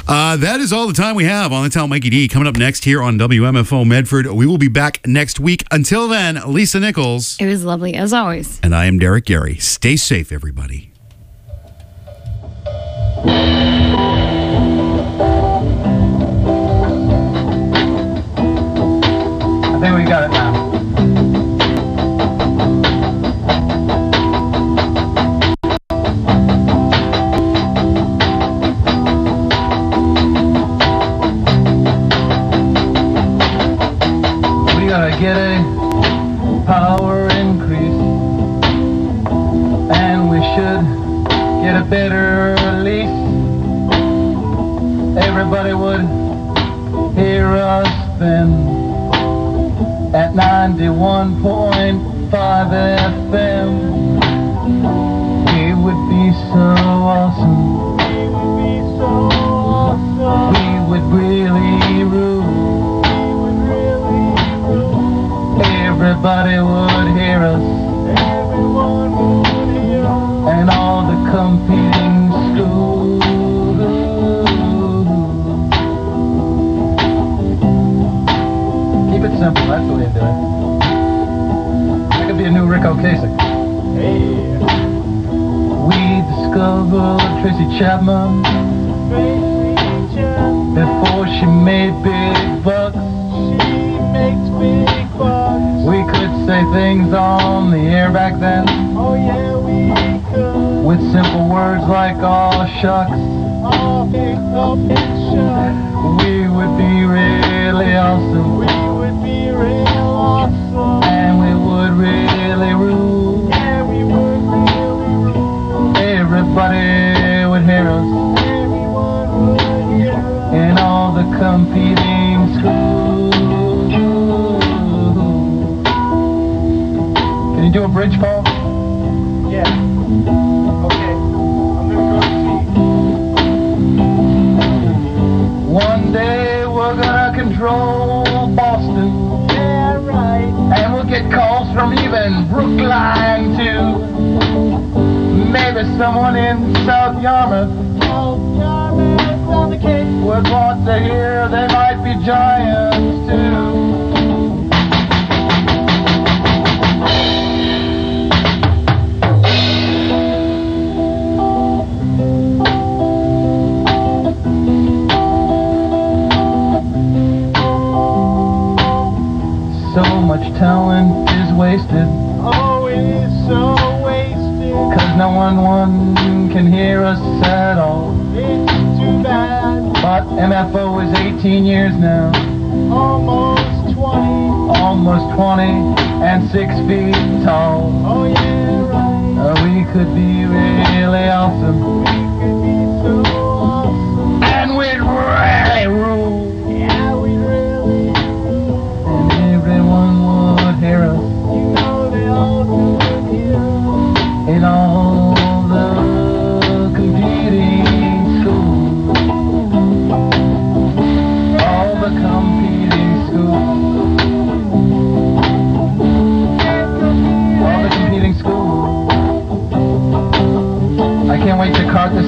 That is all the time we have on the Tell Mikey D. Coming up next here on WMFO Medford. We will be back next week. Until then, Lisa Nichols. It was lovely, as always. And I am Derek Gary. Stay safe, everybody. I think we got it now. We gotta get a power increase, and we should get a better lease. Everybody would hear us then at 91.5 FM. It would be so awesome. We would really rule. Everybody would hear us. And all the competing schools. Keep it simple, that's the way to do it. That could be a new Rick Ocasek. Hey. We discovered Tracy Chapman before she made big bucks. She makes big bucks. We could say things on the air back then. Oh yeah, we could. With simple words like "aw shucks." Oh, big shucks. We would be really awesome. We would be real awesome. And we would really rule. Yeah, we would really rule. Everybody would hear us. Everyone would hear us. In all the competing schools. Can you do a bridge, Paul? Yeah. Okay. I'm gonna go see. One day we're gonna control Boston. Yeah, right. And we'll get calls from even Brookline too. Maybe someone in South Yarmouth. South Yarmouth on the Cape would want to hear they might be giants too. So much talent is wasted. Oh, it is so wasted. Cause no one can hear us at all. It's too bad. But MFO is 18 years now. Almost 20. Almost 20 and 6 feet tall. Oh yeah, right. We could be really awesome. We could be so awesome. And we'd really rule. Yeah, we'd really rule. And everyone would hear us. You know they all could hear us. In all the competing schools. All the competing schools. All the competing schools. I can't wait to cart this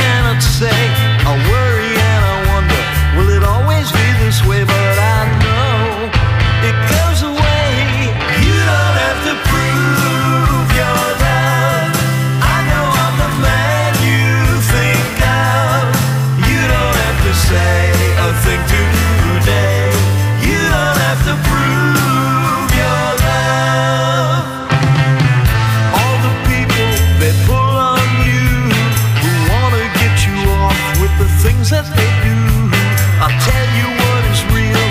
cannot say. I worry and I wonder, will it always be this way? But I know it goes away. You don't have to prove your love. I know I'm the man you think of. You don't have to say a thing today. You don't have to prove your love. All the people that pull on you, who wanna get you off with the things that they do, I'll tell you what is real.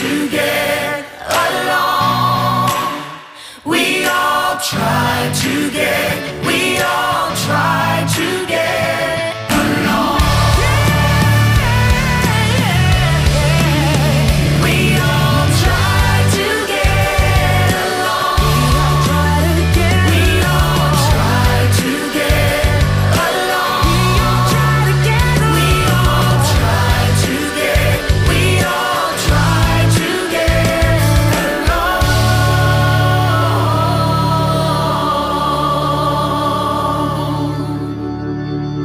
to get along. We all try to get, we all try to get along. We all try to get along. We all try to get along. We all try to get, we all try to get along.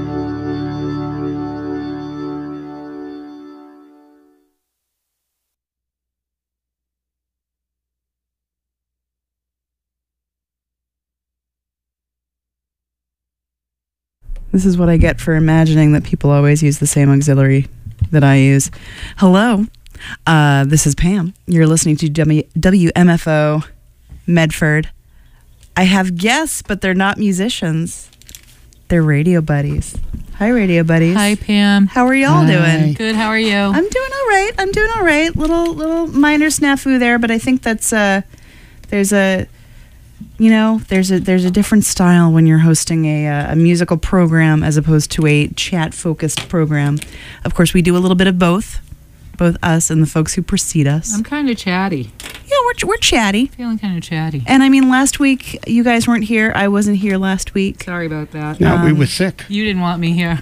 This is what I get for imagining that people always use the same auxiliary that I use. Hello, this is Pam. You're listening to WMFO Medford. I have guests, but they're not musicians. They're radio buddies. Hi, radio buddies. Hi, Pam. How are y'all doing? Good. How are you? I'm doing all right. Little minor snafu there, but I think that's there's a different style when you're hosting a musical program as opposed to a chat focused program. Of course, we do a little bit of both us and the folks who precede us. I'm kind of chatty. Yeah, we're chatty. Feeling kind of chatty. And I mean, last week you guys weren't here. I wasn't here last week. Sorry about that. No, we were sick. You didn't want me here.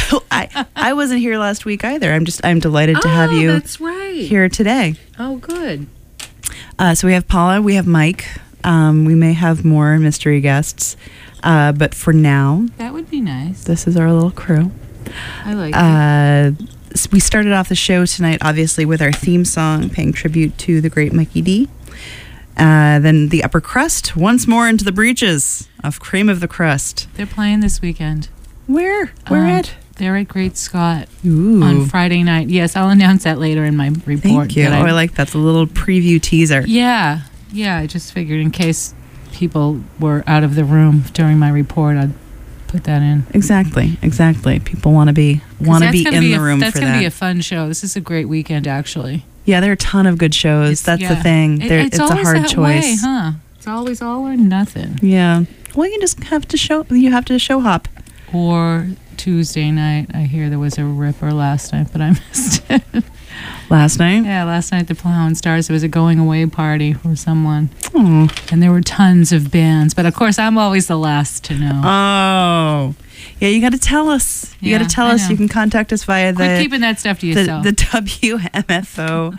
I wasn't here last week either. I'm delighted to have you That's right. here today. Oh, good. So we have Paula, we have Mike. We may have more mystery guests, but for now, That would be nice. this is our little crew. I like it. We started off the show tonight, obviously, with our theme song, paying tribute to the great Mikey D. Then the Upper Crust, once more into the breaches of Cream of the Crust. They're playing this weekend. Where at? They're at Great Scott Ooh. on Friday night. Yes, I'll announce that later in my report. Thank you. that I like that. The little preview teaser. Yeah. I just figured in case people were out of the room during my report, I'd put that in. Exactly. People want to be in the room for That's going to be a that. fun show. This is a great weekend, actually. Yeah, there are a ton of good shows. That's the thing. It's a always hard that choice. way, huh? It's always all or nothing. Yeah. Well, you just have to show. You have to show hop. Or Tuesday night. I hear there was a ripper last night, but I missed it. Last night. Yeah, last night at the Plowing Stars, there was a going away party for someone. Oh. And there were tons of bands. But of course, I'm always the last to know. Oh. Yeah, you got to tell us. You got Yeah, to tell I us. know. You can contact us via Quit keeping that stuff to yourself. the WMFO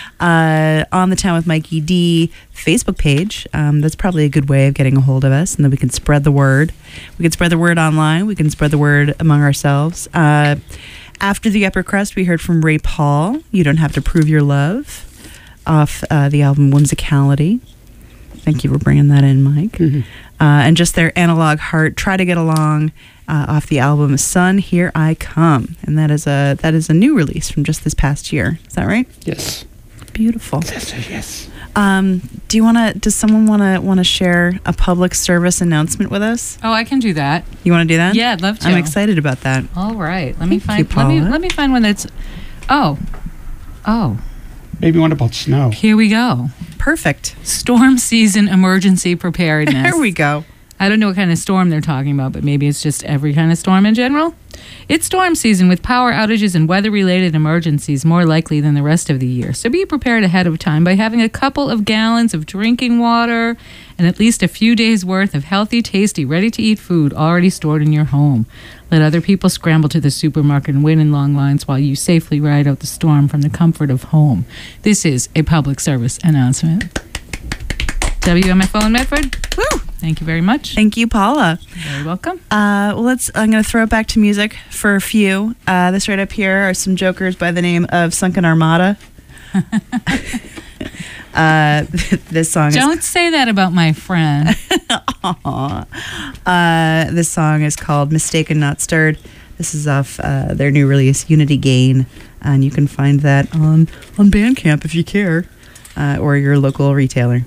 On the Town with Mikey D Facebook page. That's probably a good way of getting a hold of us, and then we can spread the word. We can spread the word online. We can spread the word among ourselves. After the Upper Crust, we heard from Ray Paul, You Don't Have to Prove Your Love, off the album Whimsicality. Thank you for bringing that in, Mike. Mm-hmm. And just their Analog Heart, Try to Get Along, off the album Son, Here I Come. And that is a new release from just this past year. Is that right? Yes. Beautiful. Yes. Does someone want to share a public service announcement with us? Oh, I can do that. You want to do that? Yeah, I'd love to. I'm excited about that. All right. Let me Thank you, find Paula. let me find one that's Oh. Maybe one about snow. Here we go. Perfect. Storm season emergency preparedness. There we go. I don't know what kind of storm they're talking about, but maybe it's just every kind of storm in general. It's storm season with power outages and weather-related emergencies more likely than the rest of the year. So be prepared ahead of time by having a couple of gallons of drinking water and at least a few days' worth of healthy, tasty, ready-to-eat food already stored in your home. Let other people scramble to the supermarket and wait in long lines while you safely ride out the storm from the comfort of home. This is a public service announcement. WMFO in Medford. Woo! Thank you very much. Thank you, Paula. You're very welcome. I'm going to throw it back to music for a few. This right up here are some jokers by the name of Sunken Armada. This song Don't say that about my friend. this song is called Mistaken Not Stirred. This is off their new release, Unity Gain, and you can find that on Bandcamp if you care, or your local retailer.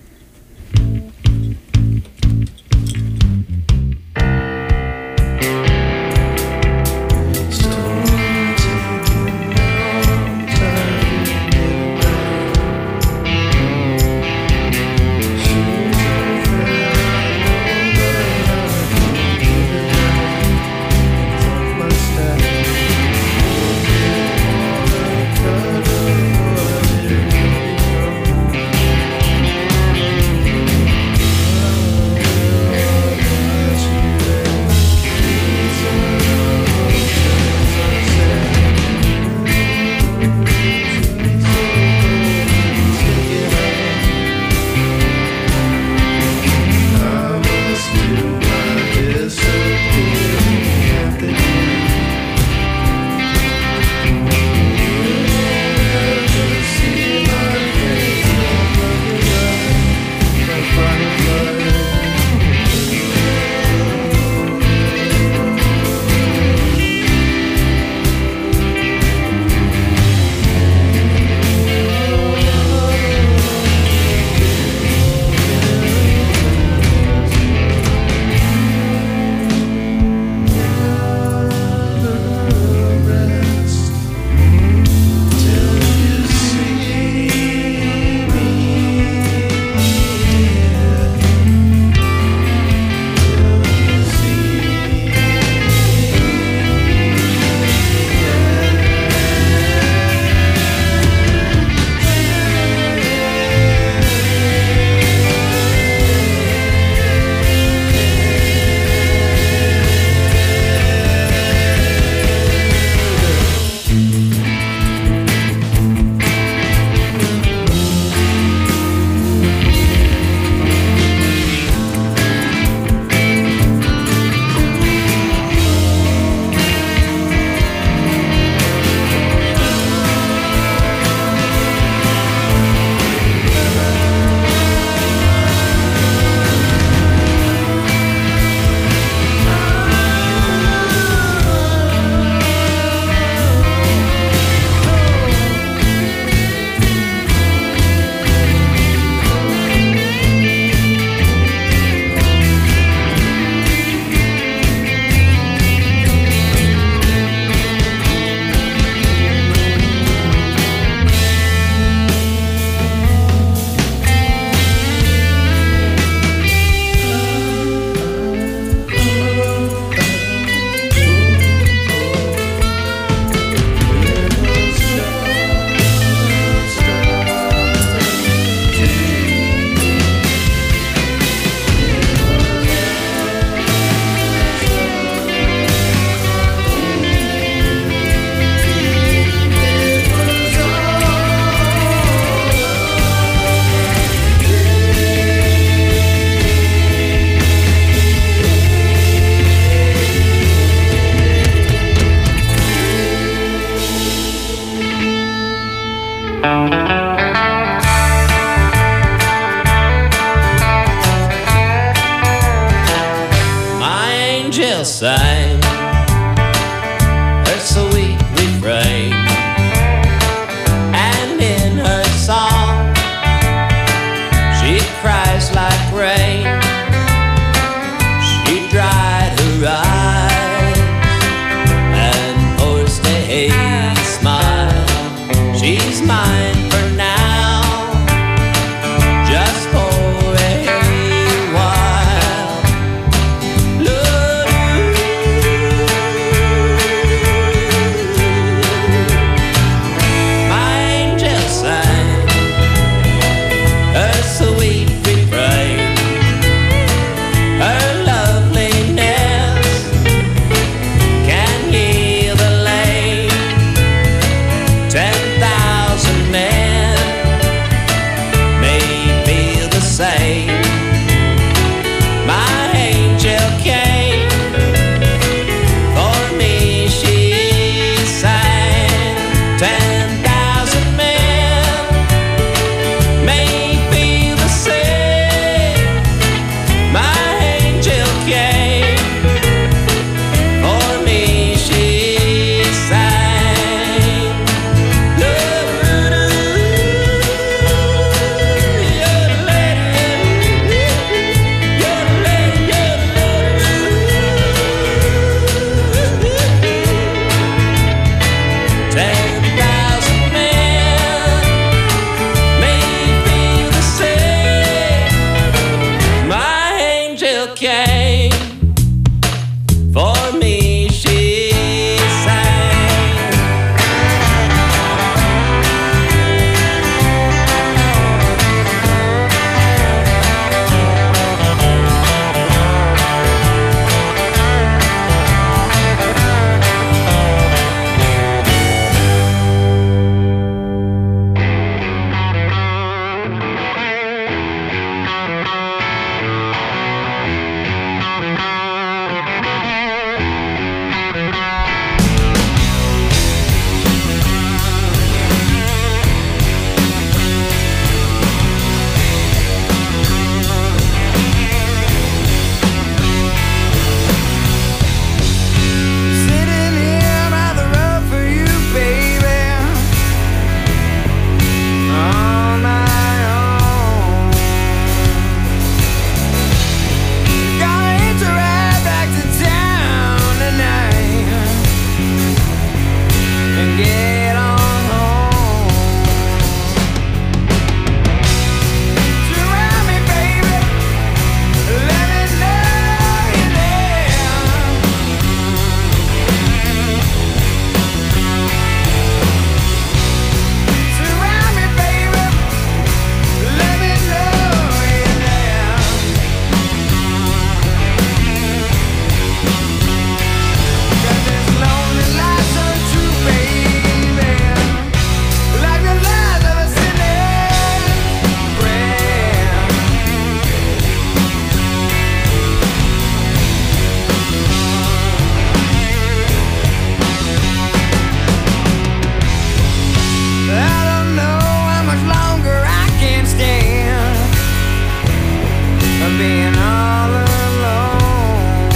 being all alone.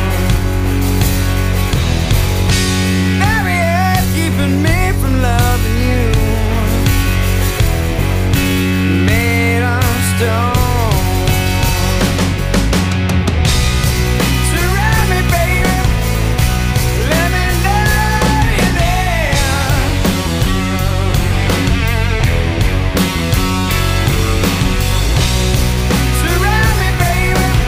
Barriers keeping me from loving you, made of stone. Surround me, baby, let me know you're there. Surround me, baby,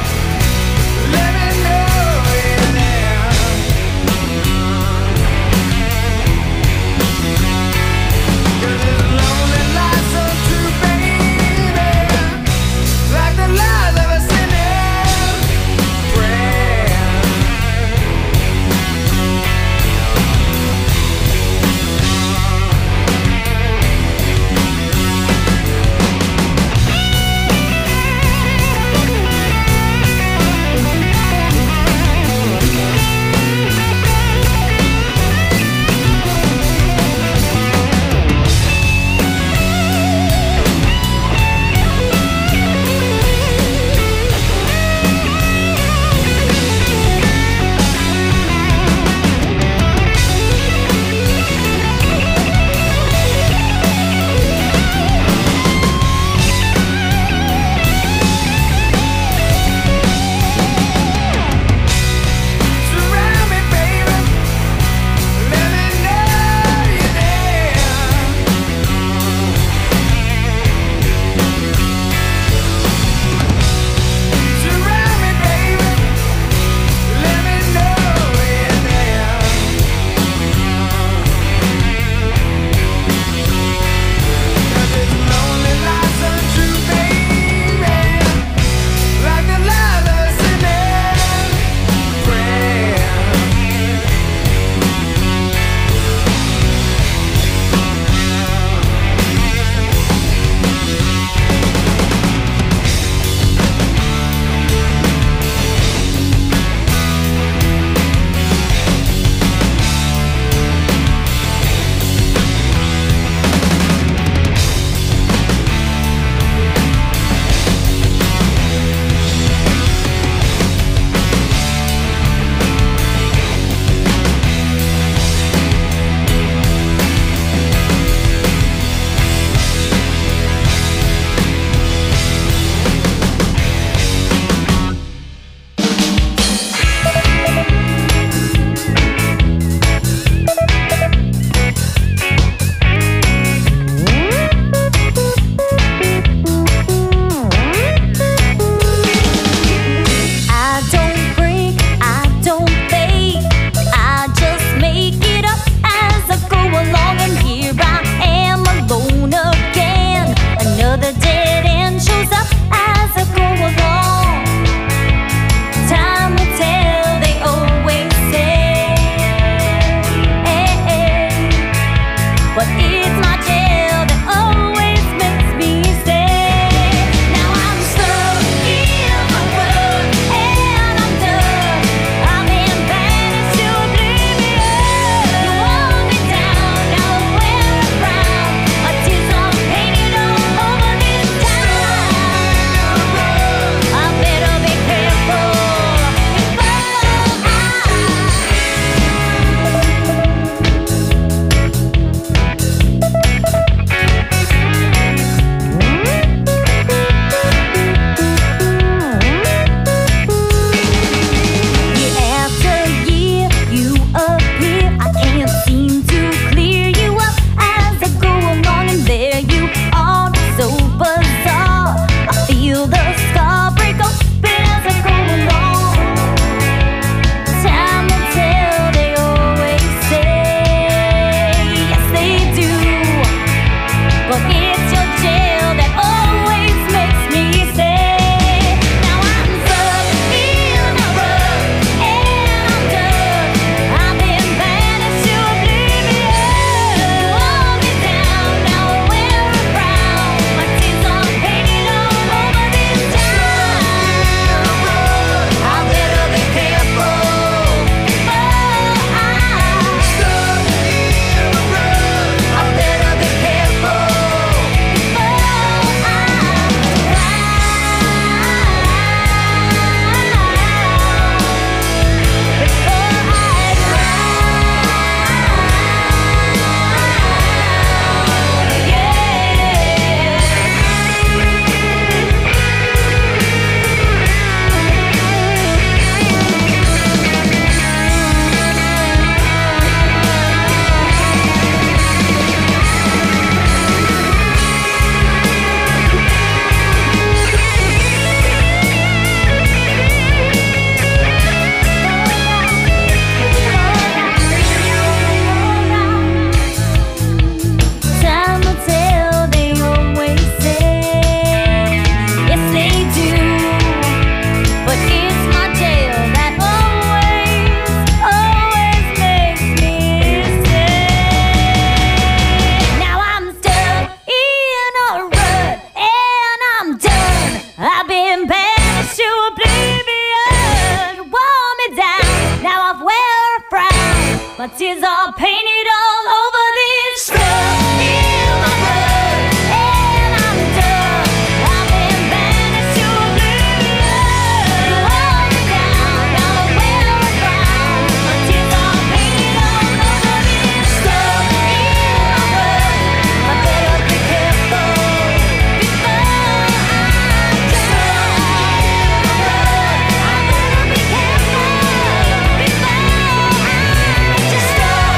My tears are painted all over this stuff in my blood, and I'm done. I've been banished to oblivion. You hold me down, now I wear a crown. My tears are painted all over this stuff in my blood. I better be careful before I die. I better be careful before I just stop.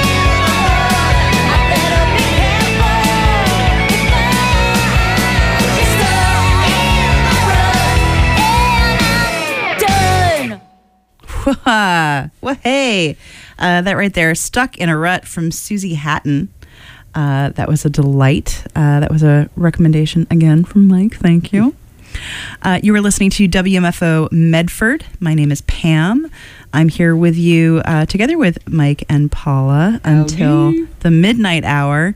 I better be careful before I just stop and I'm done. Well, hey, that right there, Stuck in a Rut from Susie Hatton. That was a delight. That was a recommendation again from Mike. Thank you. You were listening to WMFO Medford. My name is Pam. I'm here with you together with Mike and Paula until the midnight hour.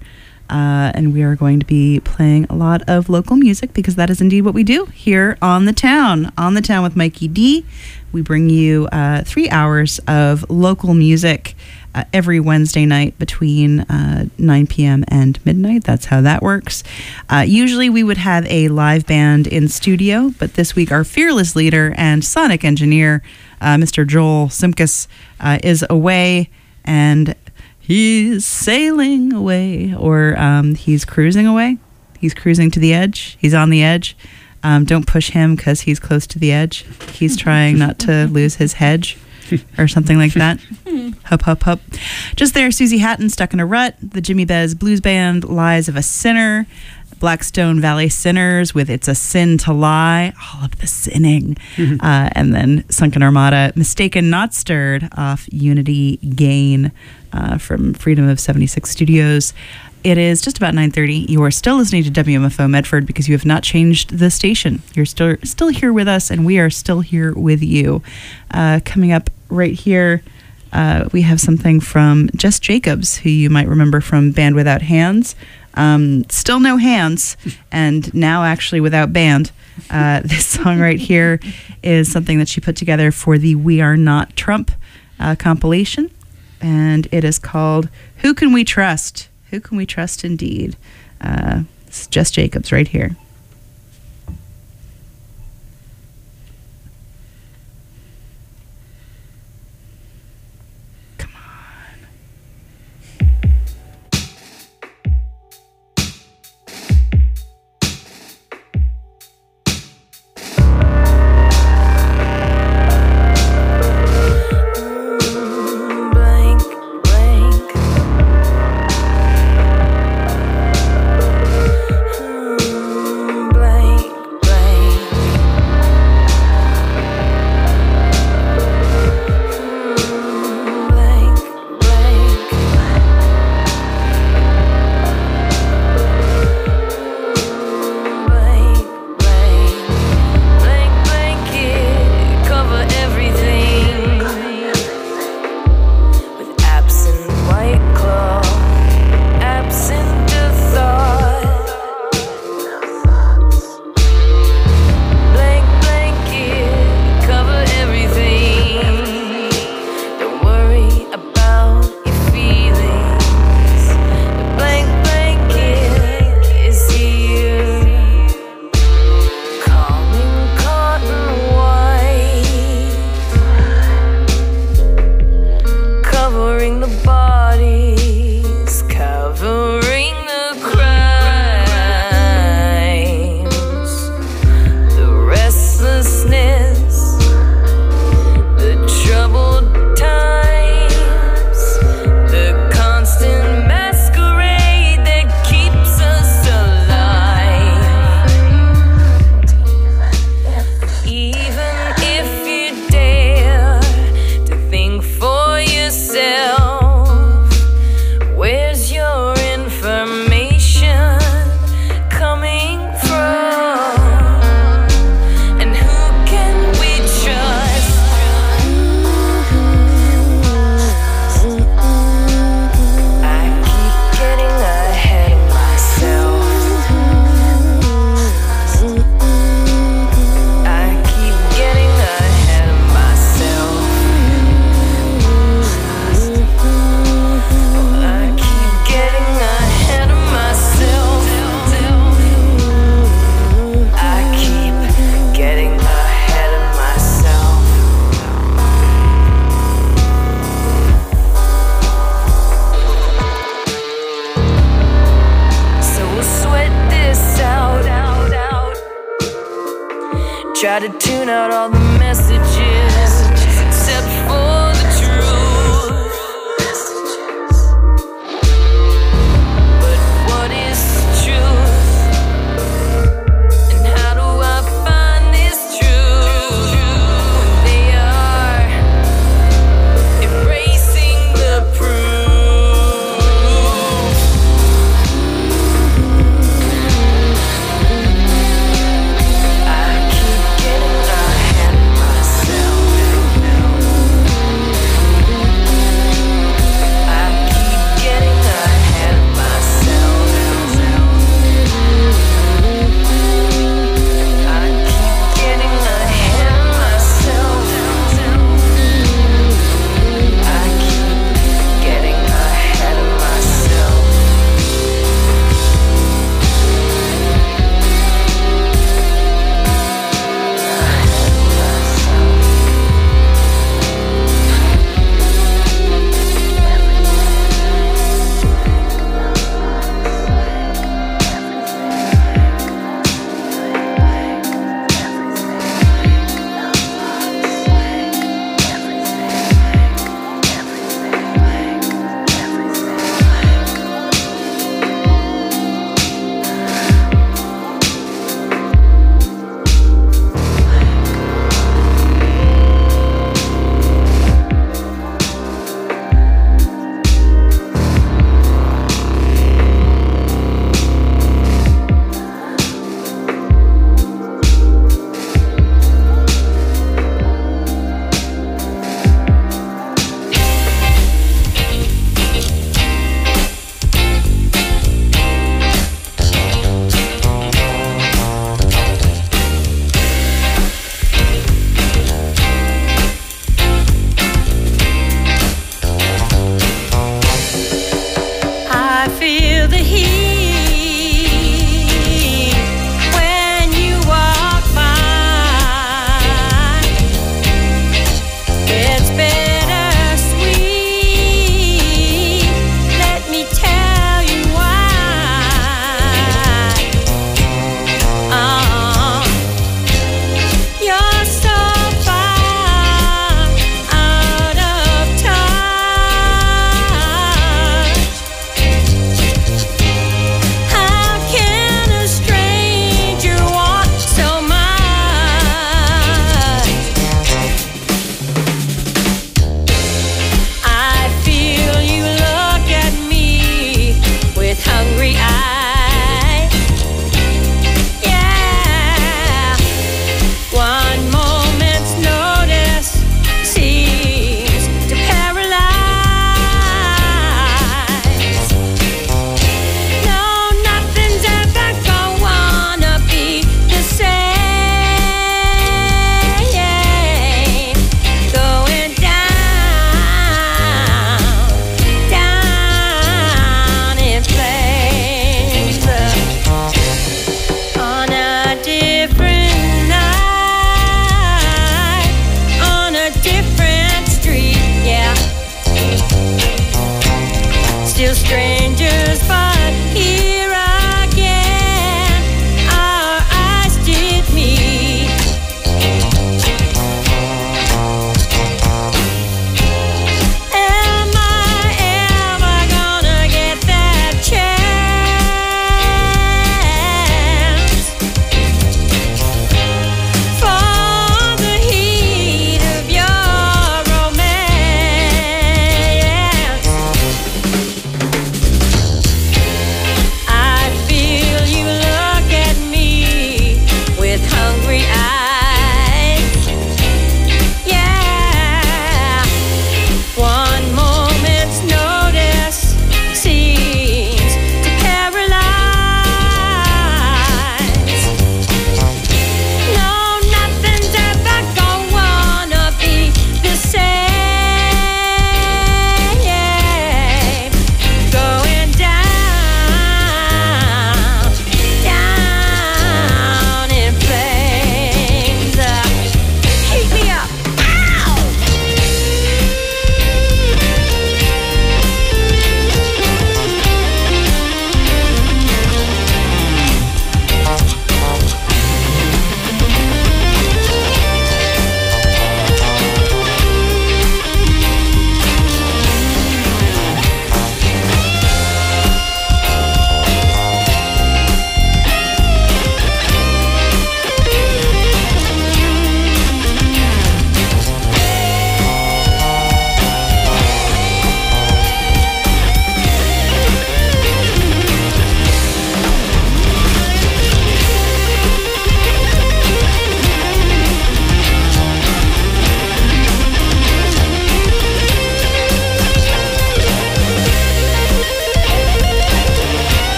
And we are going to be playing a lot of local music because that is indeed what we do here on the town. On the Town with Mikey D. We bring you 3 hours of local music every Wednesday night between 9 p.m. and midnight. That's how that works. Usually we would have a live band in studio, but this week our fearless leader and sonic engineer, Mr. Joel Simkus, is away, and he's sailing away, or he's cruising away. He's cruising to the edge. He's on the edge. Don't push him because he's close to the edge. He's trying not to lose his hedge or something like that. Hup, hup, hup. Just there, Susie Hatton, Stuck in a Rut, the Jimmy Bez Blues Band, Lies of a Sinner, Blackstone Valley Sinners with It's a Sin to Lie, all of the sinning. And then Sunken Armada, Mistaken Not Stirred off Unity Gain from Freedom of 76 Studios. It is just about 9:30. You are still listening to WMFO Medford because you have not changed the station. You're still here with us, and we are still here with you. Coming up right here, we have something from Jess Jacobs, who you might remember from Band Without Hands. Still no hands, and now actually without band. This song right here is something that she put together for the We Are Not Trump compilation, and it is called Who Can We Trust? Who Can We Trust Indeed? It's Jess Jacobs right here. Blank, blank. Try to tune out all the messages except for the truth. But what is truth? And how do I find this truth? When they are erasing the proof. I keep getting a hand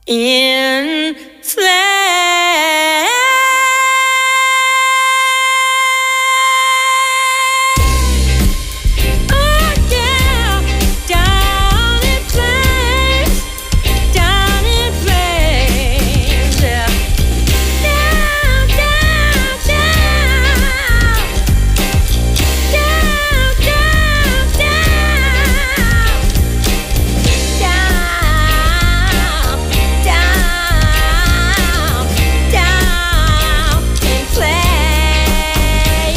in flames. Oh yeah, down in flames, down in flames. Yeah. Down, down, down, down, down, down in flames.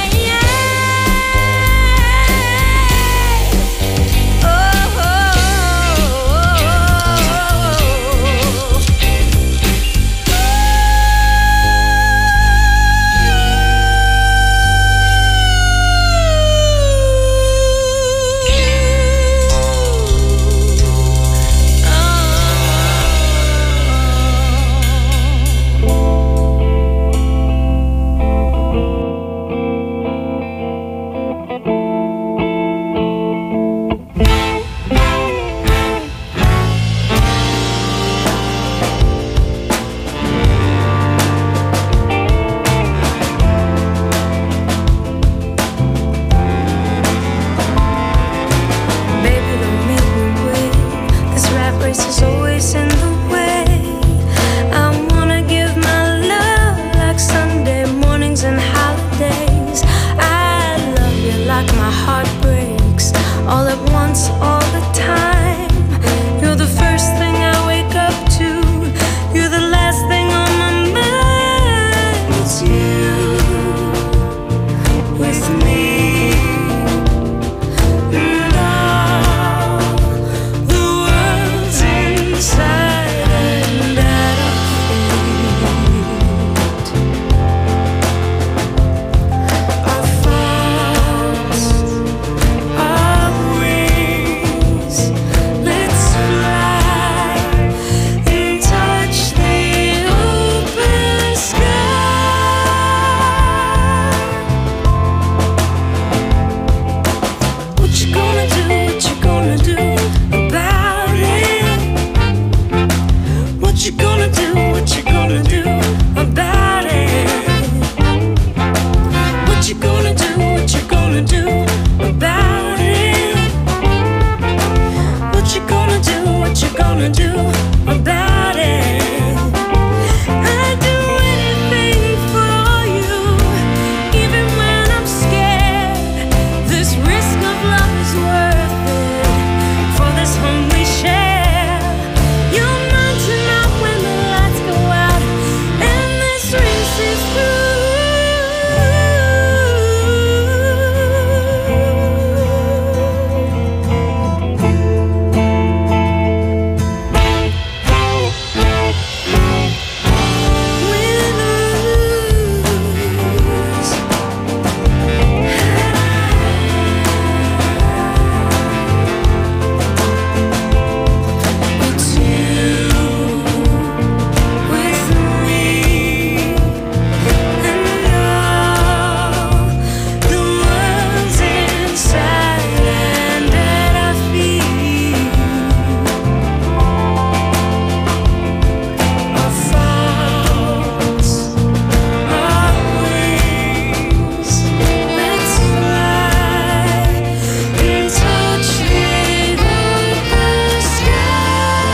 Baby, don't make me wait. This rat race is always in the way. I wanna give my love like Sunday mornings and holidays. I love you like my heart breaks all at once, all the time. You're the first thing I wake up to. You're the last thing on my mind. It's you with me. And all the world's inside and out of fate. Our thoughts, our wings. Let's fly and touch the open sky. What you gonna do? What you gonna do about it? What you gonna do? What you gonna do about it? What you gonna do? What you gonna do about it? What you gonna do? What you gonna do about it? I'd do anything for you, even when I'm scared. This risk of love is worth it for this home we share. You're mine tonight when the lights go out and this race is It's you with me and all the world's inside and at our feet. Our thoughts, our wings. Let's fly and touch the open sky.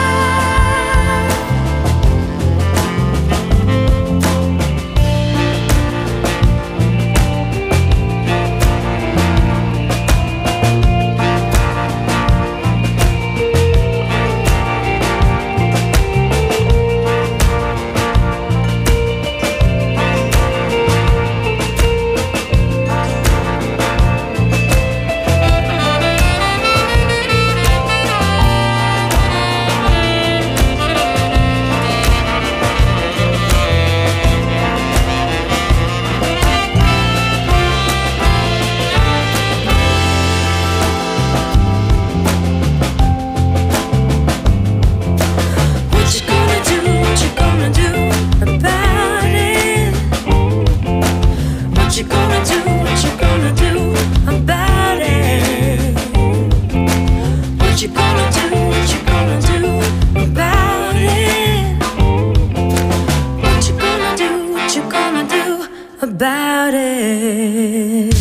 What you gonna do? What you gonna do about it? What you gonna do? What you gonna do about it? What you gonna do? What you gonna do about it? about it.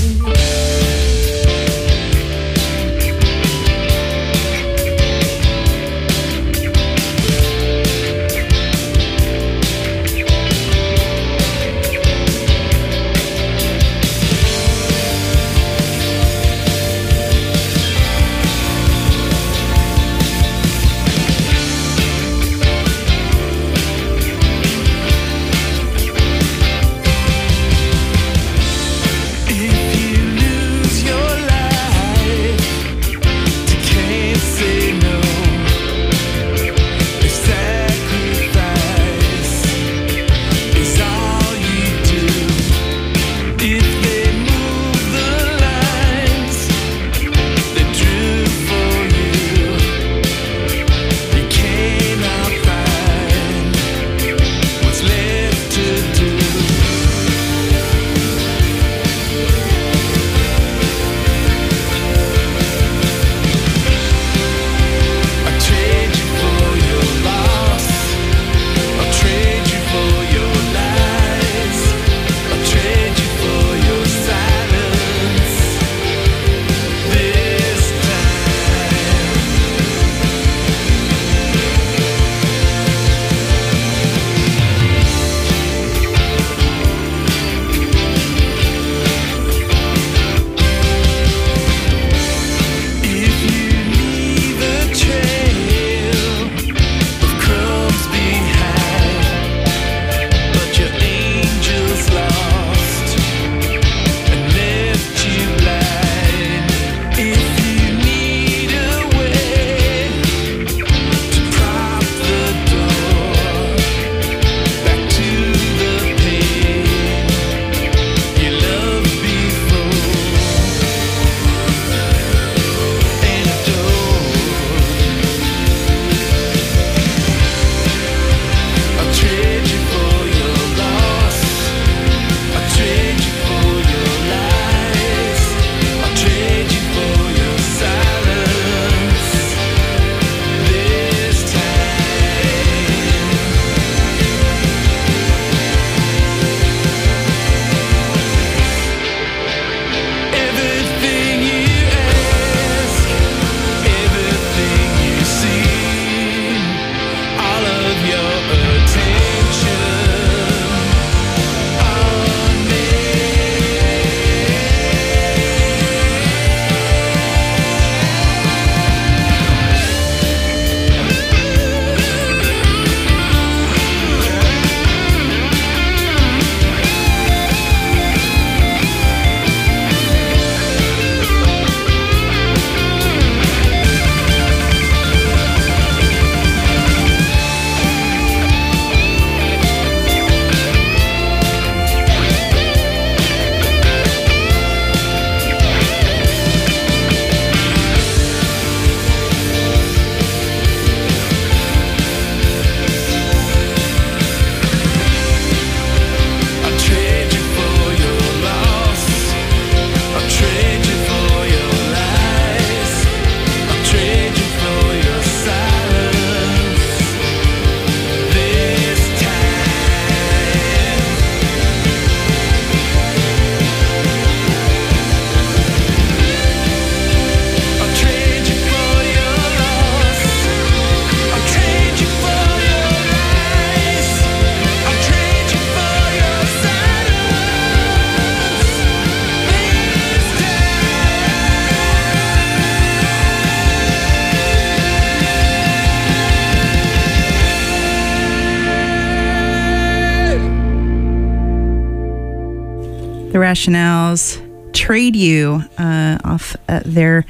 The Rationales, Trade You, off their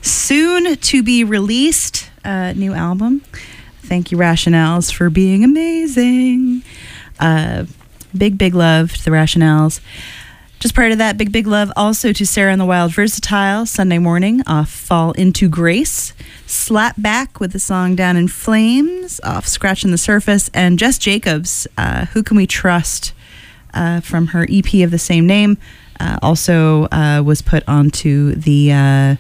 soon-to-be-released new album. Thank you, Rationales, for being amazing. Big love to the Rationales. Just prior to that, big love also to Sarah and the Wild Versatile, Sunday Morning, off Fall Into Grace. Slap Back with the song Down in Flames, off Scratching the Surface. And Jess Jacobs, Who Can We Trust, from her EP of the same name, also was put onto the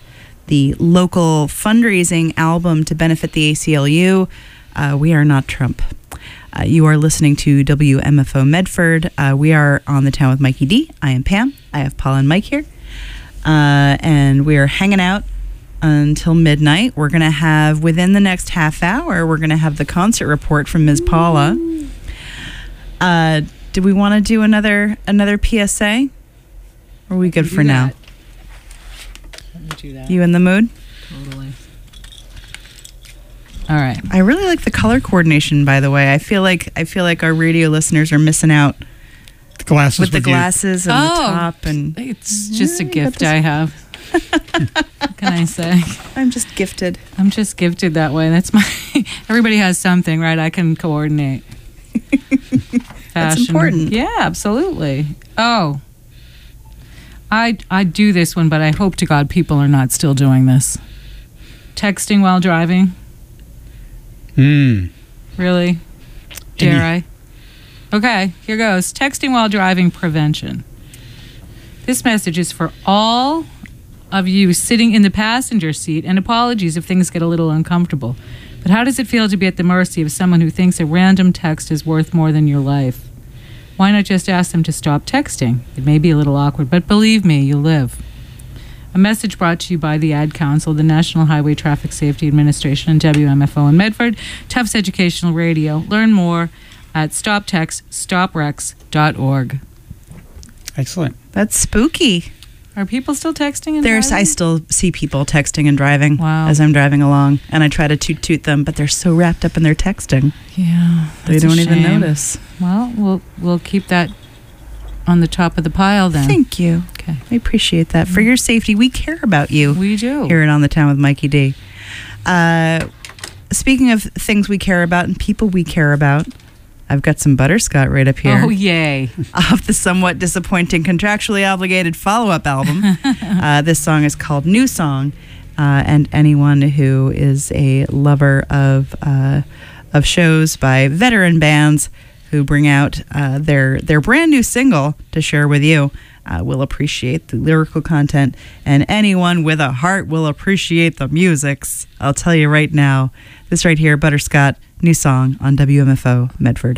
local fundraising album to benefit the ACLU, We Are Not Trump. You are listening to WMFO Medford. We are on the Town with Mikey D. I am Pam. I have Paul and Mike here. And we are hanging out until midnight. We're going to have, within the next half hour, we're going to have the concert report from Ms. Paula. Do we want to do another PSA? Or are we good for now? Let me do that. You in the mood? Totally. All right. I really like the color coordination, by the way. I feel like our radio listeners are missing out The glasses with the you. glasses and the top, and It's just a Yeah, gift but I have. What can I say? I'm just gifted. I'm just gifted that way. That's my. Everybody has something, right? I can coordinate. That's Fashion. important. Yeah, absolutely. Oh, I do this one, but I hope to God people are not still doing this. Texting while driving. Really? Dare I? Okay, here goes. Texting while driving prevention. This message is for all of you sitting in the passenger seat, and apologies if things get a little uncomfortable. But how does it feel to be at the mercy of someone who thinks a random text is worth more than your life? Why not just ask them to stop texting? It may be a little awkward, but believe me, you'll live. A message brought to you by the Ad Council, the National Highway Traffic Safety Administration, and WMFO in Medford, Tufts Educational Radio. Learn more at stoptextstoprex.org. Excellent. That's spooky. Are people still texting and I driving? still see people texting and driving Wow. as I'm driving along, and I try to toot them, but they're so wrapped up in their texting Yeah, they that's a don't even shame. notice. Well, we'll keep that on the top of the pile then. Thank you. Okay. I appreciate that. For your safety, we care about you. We do. Here at On the Town with Mikey D. Speaking of things we care about and people we care about, I've got some butterscotch right up here. Oh, yay. Off the somewhat disappointing contractually obligated follow-up album. This song is called New Song, and anyone who is a lover of shows by veteran bands who bring out their brand new single to share with you will appreciate the lyrical content, and anyone with a heart will appreciate the musics. I'll tell you right now, this right here, Butterscotch, New Song on WMFO Medford.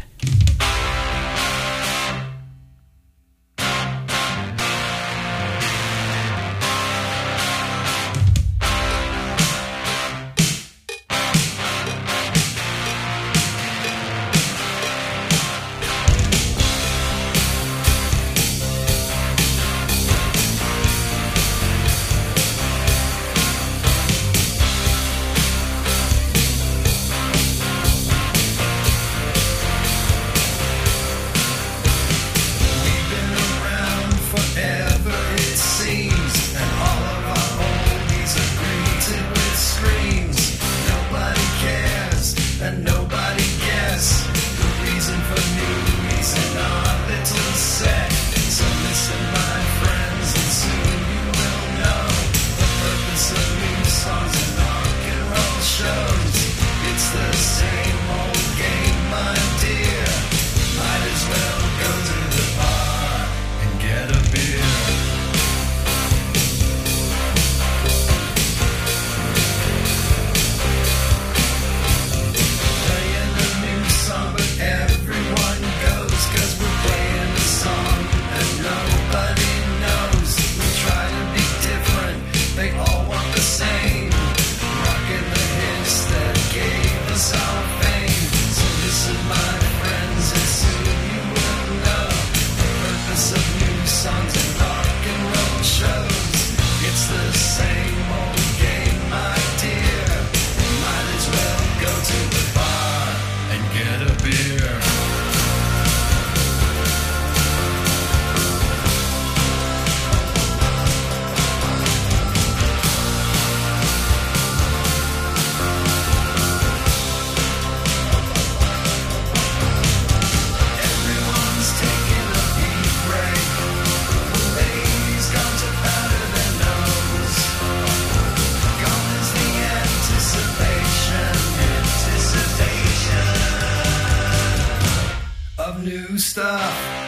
New stuff.